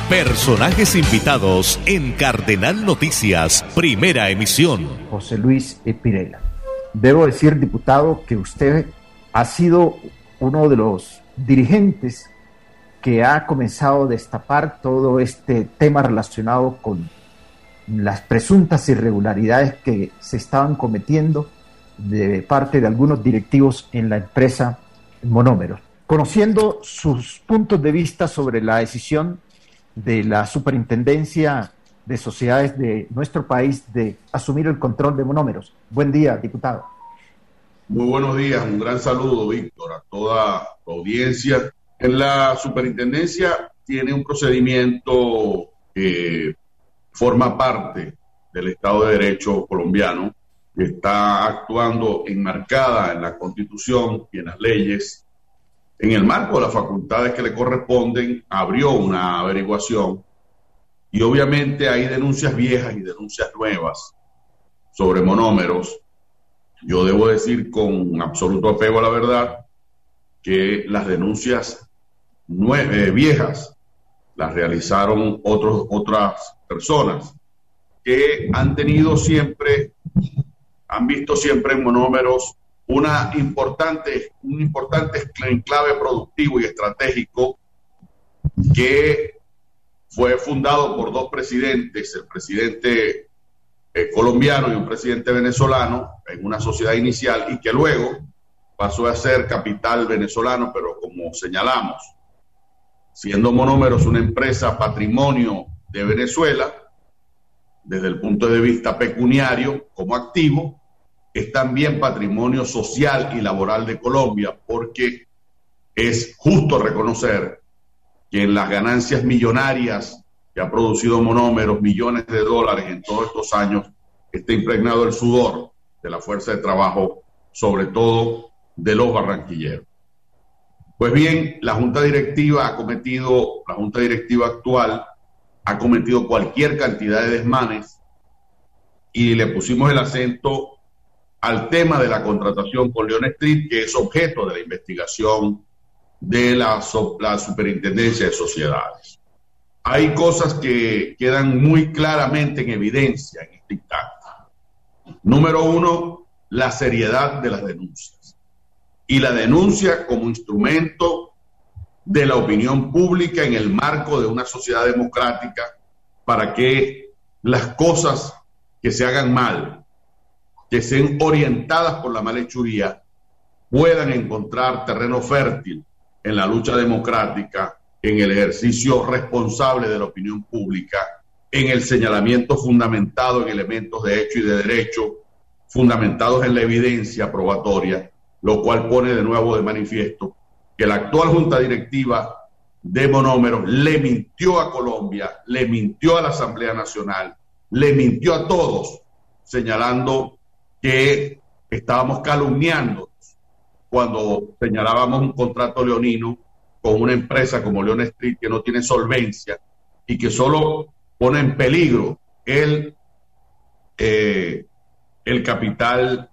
Personajes invitados en Cardenal Noticias, primera emisión. José Luis Pirela. Debo decir, diputado, que usted ha sido uno de los dirigentes que ha comenzado a destapar todo este tema relacionado con las presuntas irregularidades que se estaban cometiendo de parte de algunos directivos en la empresa Monómeros. Conociendo sus puntos de vista sobre la decisión de la Superintendencia de Sociedades de nuestro país de asumir el control de Monómeros. Buen día, diputado. Muy buenos días, un gran saludo, Víctor, a toda la audiencia. En la Superintendencia tiene un procedimiento que forma parte del Estado de Derecho colombiano, que está actuando enmarcada en la Constitución y en las leyes. En el marco de las facultades que le corresponden, abrió una averiguación y obviamente hay denuncias viejas y denuncias nuevas sobre Monómeros. Yo debo decir con absoluto apego a la verdad que las denuncias viejas las realizaron otras personas que han visto siempre en Monómeros un importante enclave productivo y estratégico que fue fundado por dos presidentes, el presidente colombiano y un presidente venezolano en una sociedad inicial y que luego pasó a ser capital venezolano, pero como señalamos, siendo Monómeros una empresa patrimonio de Venezuela, desde el punto de vista pecuniario como activo, es también patrimonio social y laboral de Colombia, porque es justo reconocer que en las ganancias millonarias que ha producido Monómeros, millones de dólares en todos estos años, está impregnado el sudor de la fuerza de trabajo, sobre todo de los barranquilleros. Pues bien, la Junta Directiva actual ha cometido cualquier cantidad de desmanes y le pusimos el acento al tema de la contratación con León Street, que es objeto de la investigación de la Superintendencia de Sociedades. Hay cosas que quedan muy claramente en evidencia en este instante. Número uno, la seriedad de las denuncias. Y la denuncia como instrumento de la opinión pública en el marco de una sociedad democrática para que las cosas que se hagan mal, que sean orientadas por la malhechuría, puedan encontrar terreno fértil en la lucha democrática, en el ejercicio responsable de la opinión pública, en el señalamiento fundamentado en elementos de hecho y de derecho, fundamentados en la evidencia probatoria, lo cual pone de nuevo de manifiesto que la actual Junta Directiva de Monómeros le mintió a Colombia, le mintió a la Asamblea Nacional, le mintió a todos, señalando que estábamos calumniando cuando señalábamos un contrato leonino con una empresa como León Street que no tiene solvencia y que solo pone en peligro el capital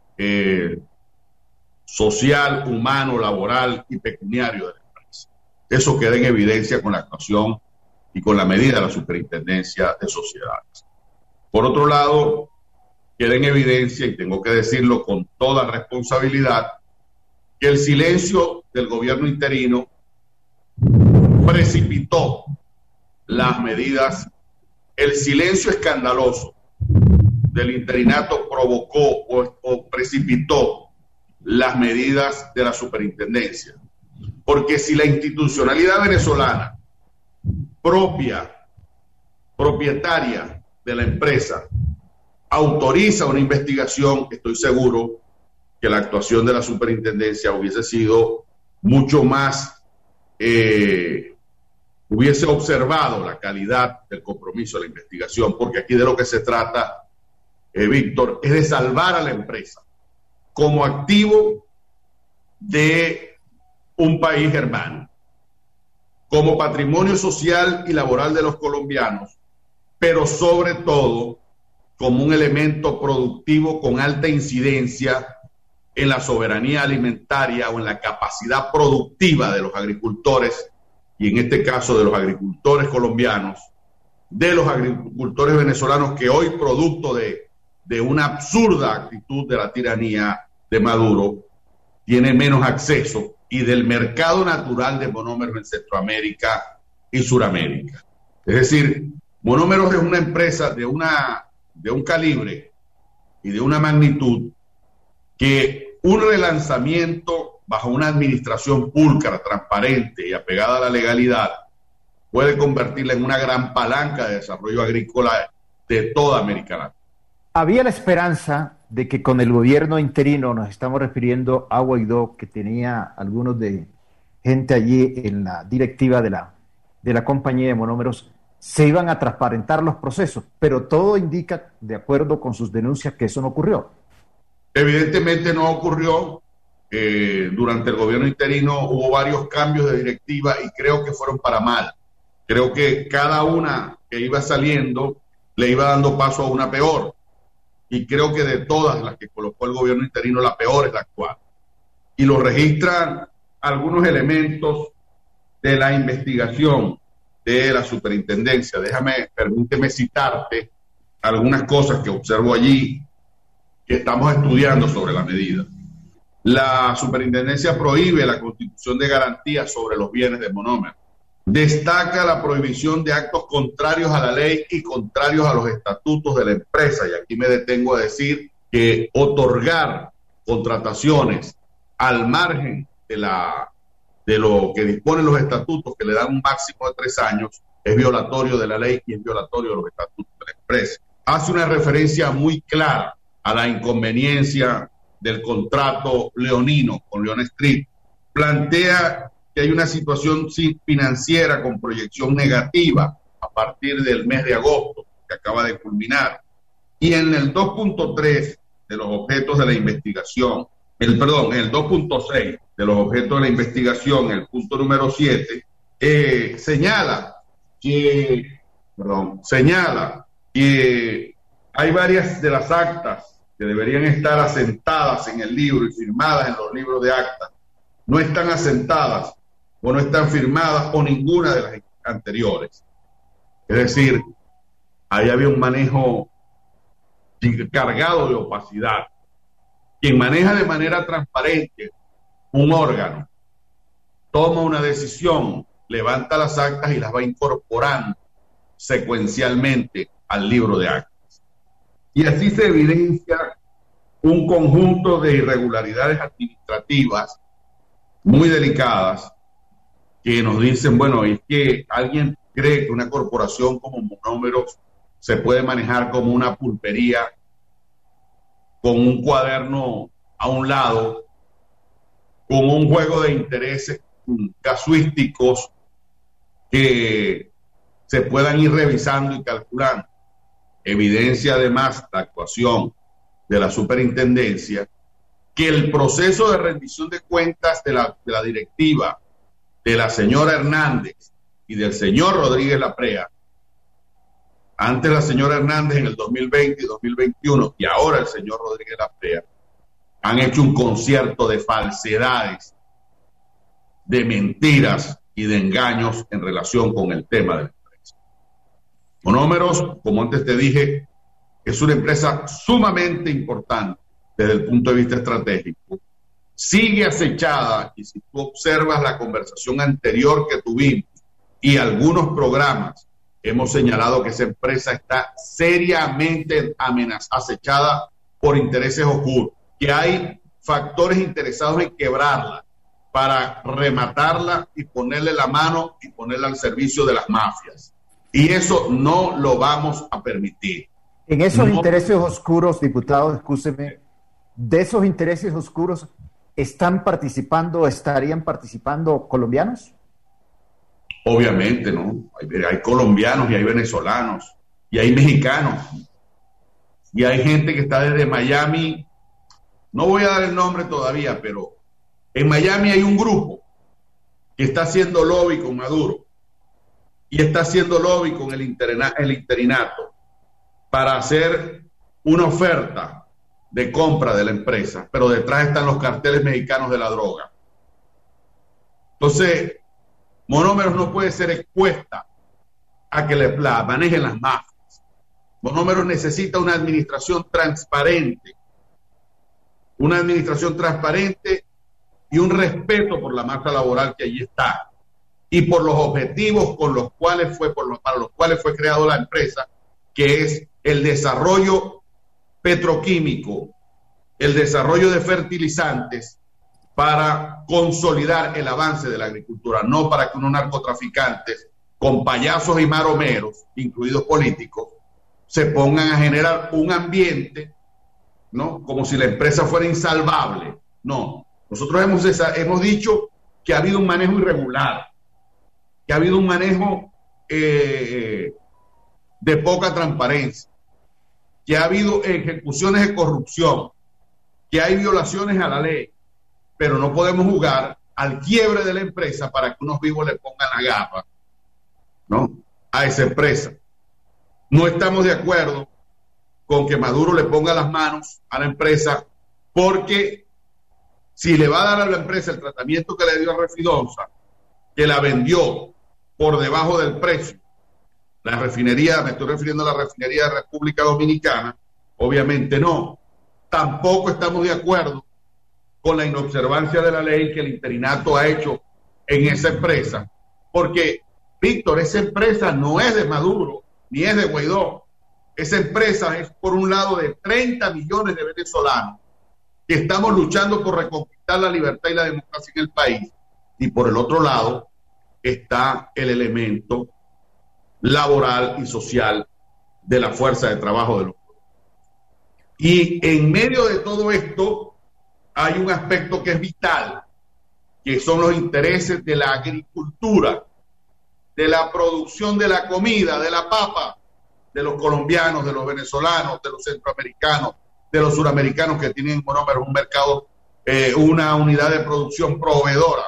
social, humano, laboral y pecuniario de la empresa. Eso queda en evidencia con la actuación y con la medida de la Superintendencia de Sociedades. Por otro lado, queda en evidencia, y tengo que decirlo con toda responsabilidad, que el silencio del gobierno interino precipitó las medidas, el silencio escandaloso del interinato provocó o precipitó las medidas de la superintendencia. Porque si la institucionalidad venezolana propietaria de la empresa, autoriza una investigación, estoy seguro que la actuación de la superintendencia hubiese sido mucho más, hubiese observado la calidad del compromiso de la investigación, porque aquí de lo que se trata, Víctor, es de salvar a la empresa como activo de un país hermano, como patrimonio social y laboral de los colombianos, pero sobre todo como un elemento productivo con alta incidencia en la soberanía alimentaria o en la capacidad productiva de los agricultores y en este caso de los agricultores colombianos, de los agricultores venezolanos que hoy, producto de una absurda actitud de la tiranía de Maduro, tiene menos acceso, y del mercado natural de monómeros en Centroamérica y Suramérica. Es decir, Monómeros es una empresa de un calibre y de una magnitud que un relanzamiento bajo una administración pulcra, transparente y apegada a la legalidad puede convertirla en una gran palanca de desarrollo agrícola de toda América Latina. Había la esperanza de que con el gobierno interino, nos estamos refiriendo a Guaidó, que tenía algunos de gente allí en la directiva de la compañía de Monómeros, se iban a transparentar los procesos, pero todo indica, de acuerdo con sus denuncias, que eso no ocurrió. Evidentemente no ocurrió. Durante el gobierno interino hubo varios cambios de directiva y creo que fueron para mal. Creo que cada una que iba saliendo le iba dando paso a una peor. Y creo que de todas las que colocó el gobierno interino, la peor es la actual. Y lo registran algunos elementos de la investigación de la superintendencia. Permíteme citarte algunas cosas que observo allí, que estamos estudiando sobre la medida. La superintendencia prohíbe la constitución de garantías sobre los bienes de Monómeros. Destaca la prohibición de actos contrarios a la ley y contrarios a los estatutos de la empresa. Y aquí me detengo a decir que otorgar contrataciones al margen de lo que disponen los estatutos, que le dan un máximo de 3 años, es violatorio de la ley y es violatorio de los estatutos de la empresa. Hace una referencia muy clara a la inconveniencia del contrato leonino con Leon Street. Plantea que hay una situación financiera con proyección negativa a partir del mes de agosto, que acaba de culminar. Y en el 2.3 de los objetos de la investigación, el 2.6 de los objetos de la investigación, el punto número 7, señala que hay varias de las actas que deberían estar asentadas en el libro y firmadas en los libros de actas, no están asentadas o no están firmadas o ninguna de las anteriores. Es decir, ahí había un manejo cargado de opacidad. Quien maneja de manera transparente un órgano, toma una decisión, levanta las actas y las va incorporando secuencialmente al libro de actas. Y así se evidencia un conjunto de irregularidades administrativas muy delicadas que nos dicen, bueno, es que alguien cree que una corporación como Monómeros se puede manejar como una pulpería con un cuaderno a un lado, con un juego de intereses casuísticos que se puedan ir revisando y calculando. Evidencia además la actuación de la superintendencia que el proceso de rendición de cuentas de la directiva de la señora Hernández y del señor Rodríguez Laprea, antes la señora Hernández en el 2020 y 2021 y ahora el señor Rodríguez Laprea, han hecho un concierto de falsedades, de mentiras y de engaños en relación con el tema de la empresa. Monómeros, como antes te dije, es una empresa sumamente importante desde el punto de vista estratégico. Sigue acechada, y si tú observas la conversación anterior que tuvimos y algunos programas, hemos señalado que esa empresa está seriamente acechada por intereses oscuros, que hay factores interesados en quebrarla para rematarla y ponerle la mano y ponerla al servicio de las mafias. Y eso no lo vamos a permitir. En esos intereses oscuros, diputado, escúcheme, de esos intereses oscuros, ¿estarían participando colombianos? Obviamente, ¿no? Hay colombianos y hay venezolanos y hay mexicanos y hay gente que está desde Miami. No voy a dar el nombre todavía, pero en Miami hay un grupo que está haciendo lobby con Maduro y está haciendo lobby con el interinato para hacer una oferta de compra de la empresa, pero detrás están los carteles mexicanos de la droga. Entonces, Monómeros no puede ser expuesta a que la manejen las mafias. Monómeros necesita una administración transparente y un respeto por la masa laboral que allí está y por los objetivos para los cuales fue creado la empresa, que es el desarrollo petroquímico, el desarrollo de fertilizantes para consolidar el avance de la agricultura, no para que unos narcotraficantes con payasos y maromeros, incluidos políticos, se pongan a generar un ambiente, ¿no?, como si la empresa fuera insalvable. No, nosotros hemos dicho que ha habido un manejo irregular, que ha habido un manejo de poca transparencia, que ha habido ejecuciones de corrupción, que hay violaciones a la ley, pero no podemos jugar al quiebre de la empresa para que unos vivos le pongan la gafa, ¿no?, a esa empresa. No estamos de acuerdo con que Maduro le ponga las manos a la empresa, porque si le va a dar a la empresa el tratamiento que le dio a Refidonza, que la vendió por debajo del precio, la refinería, me estoy refiriendo a la refinería de República Dominicana, obviamente no. Tampoco estamos de acuerdo con la inobservancia de la ley que el interinato ha hecho en esa empresa, porque, Víctor, esa empresa no es de Maduro ni es de Guaidó. Esa empresa es, por un lado, de 30 millones de venezolanos que estamos luchando por reconquistar la libertad y la democracia en el país, y por el otro lado está el elemento laboral y social de la fuerza de trabajo de los pueblos. Y en medio de todo esto hay un aspecto que es vital, que son los intereses de la agricultura, de la producción de la comida, de la papa, de los colombianos, de los venezolanos, de los centroamericanos, de los suramericanos que tienen monómeros, un mercado, una unidad de producción proveedora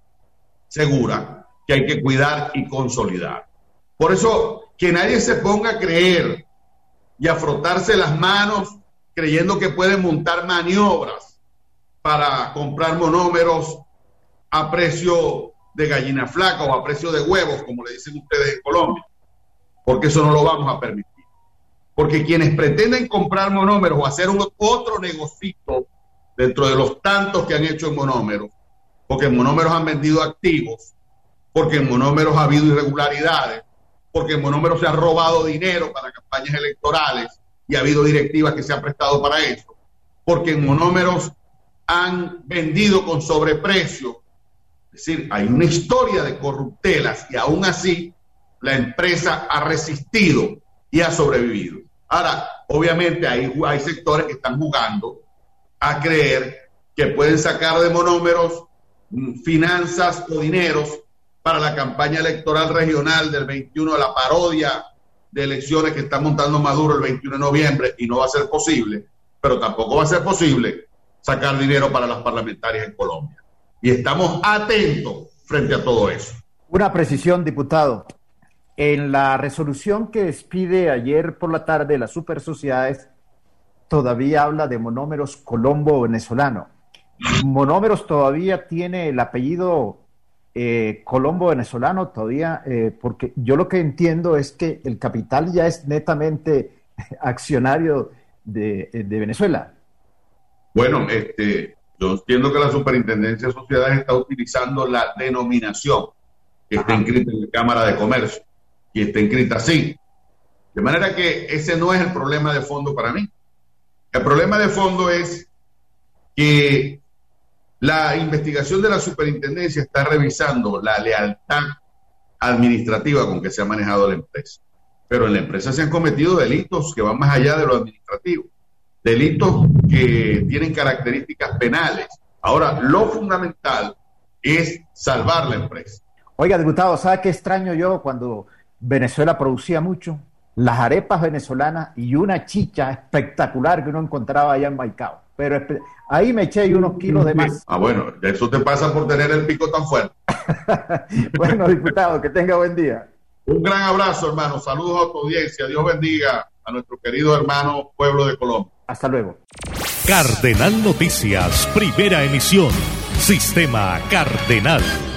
segura que hay que cuidar y consolidar. Por eso, que nadie se ponga a creer y a frotarse las manos creyendo que pueden montar maniobras para comprar monómeros a precio de gallina flaca o a precio de huevos, como le dicen ustedes en Colombia, porque eso no lo vamos a permitir. Porque quienes pretenden comprar monómeros o hacer otro negocito dentro de los tantos que han hecho en monómeros, porque en monómeros han vendido activos, porque en monómeros ha habido irregularidades, porque en monómeros se ha robado dinero para campañas electorales y ha habido directivas que se han prestado para eso, porque en monómeros han vendido con sobreprecio. Es decir, hay una historia de corruptelas y aún así la empresa ha resistido y ha sobrevivido. Ahora, obviamente hay sectores que están jugando a creer que pueden sacar de monómeros finanzas o dineros para la campaña electoral regional del 21, la parodia de elecciones que está montando Maduro el 21 de noviembre, y no va a ser posible, pero tampoco va a ser posible sacar dinero para las parlamentarias en Colombia. Y estamos atentos frente a todo eso. Una precisión, diputado. En la resolución que expide ayer por la tarde las supersociedades, todavía habla de monómeros Colombo venezolano. Monómeros todavía tiene el apellido Colombo venezolano todavía, porque yo lo que entiendo es que el capital ya es netamente accionario de Venezuela. Bueno, yo entiendo que la Superintendencia de Sociedades está utilizando la denominación que está inscrita en la Cámara de Comercio, y está inscrita así. De manera que ese no es el problema de fondo para mí. El problema de fondo es que la investigación de la superintendencia está revisando la lealtad administrativa con que se ha manejado la empresa. Pero en la empresa se han cometido delitos que van más allá de lo administrativo, delitos que tienen características penales. Ahora, lo fundamental es salvar la empresa. Oiga, diputado, ¿sabe qué extraño yo cuando Venezuela producía mucho? Las arepas venezolanas y una chicha espectacular que uno encontraba allá en Maicao. Pero ahí me eché unos kilos de más. Ah, bueno, eso te pasa por tener el pico tan fuerte. Bueno, diputado, que tenga buen día. Un gran abrazo, hermano. Saludos a tu audiencia. Dios bendiga a nuestro querido hermano pueblo de Colombia. Hasta luego. Cardenal Noticias, primera emisión. Sistema Cardenal.